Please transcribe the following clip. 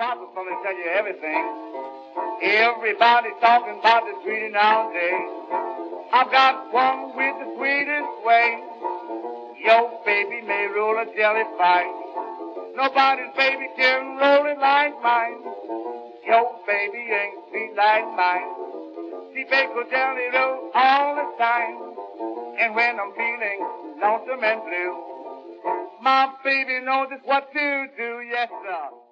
Papa's gonna tell you everything. Everybody's talking about the sweetie nowadays. I've got one with the sweetest way. Your baby may roll a jelly fine. Nobody's baby can roll it like mine. Your baby ain't sweet like mine. She bakes a jelly roll all the time. And when I'm feeling lonesome and blue, my baby knows just what to do, yes sir.